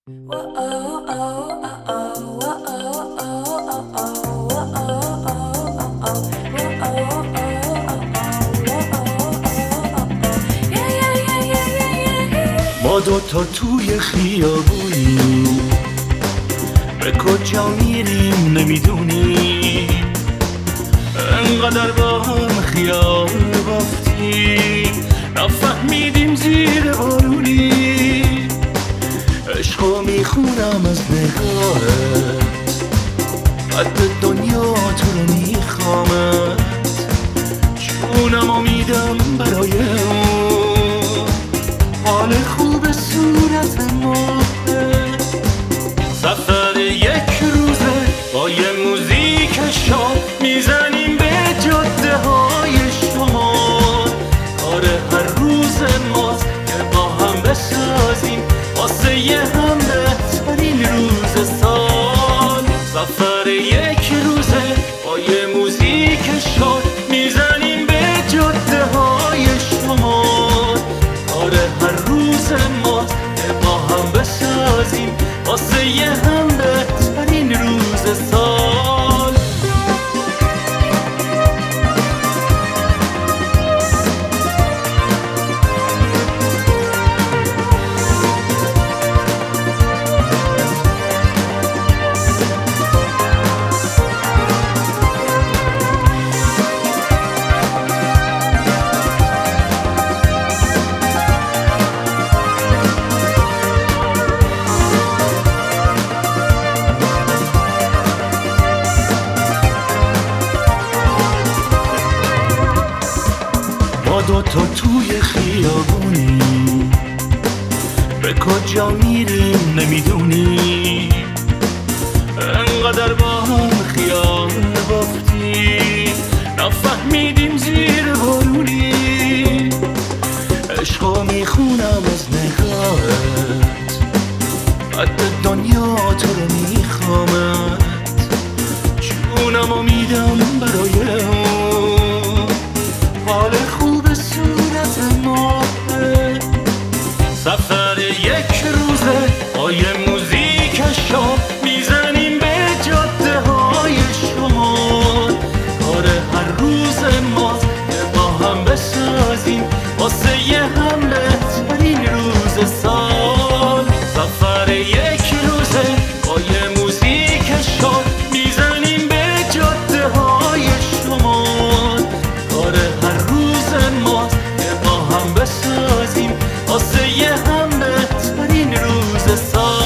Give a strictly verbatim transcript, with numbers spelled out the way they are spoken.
ما دوتا توی خیابونیم، به کجا میریم نمیدونیم، انقدر با هم خیال بافتیم نفهمیدیم زیر بارونیم. عشقو میخونم از نگاهت، قد دنیا تو رو میخوامت، جونمو میدم برای اون حال خوب صورت ماه. سفر یک روزه با یه موزیک شاد میزنیم به جاده های شما، کار هر روز ماست که با هم بسازیم واسه یه هم بهترین روز سال. سفر یک روزه با یه موزیک شاد میزنیم به جاده های شما، کار هر روز ماست که با هم بسازیم واسه یه هم بهترین روز سال. ما دوتا توی خیابونیم، به کجا میریم نمیدونیم، انقدر با هم خیال بافتیم نفهمیدیم زیر بارونیم. عشقو میخونم از نگاهت، قد دنیا تو رو میخوامت، جونمو میدم برای اون حال خوب صورت ماه. سفر یک روزه با یه موزیک شاد میزنیم به جاده های شما، کار هر روز ماست که با هم بسازیم واسه یه هم بهترین روز سال. سفر یک روزه با یه موزیک شاد میزنیم به جاده های شما، کار هر روز ماست که با هم بسازیم واسه یه هم بهترین روز سال.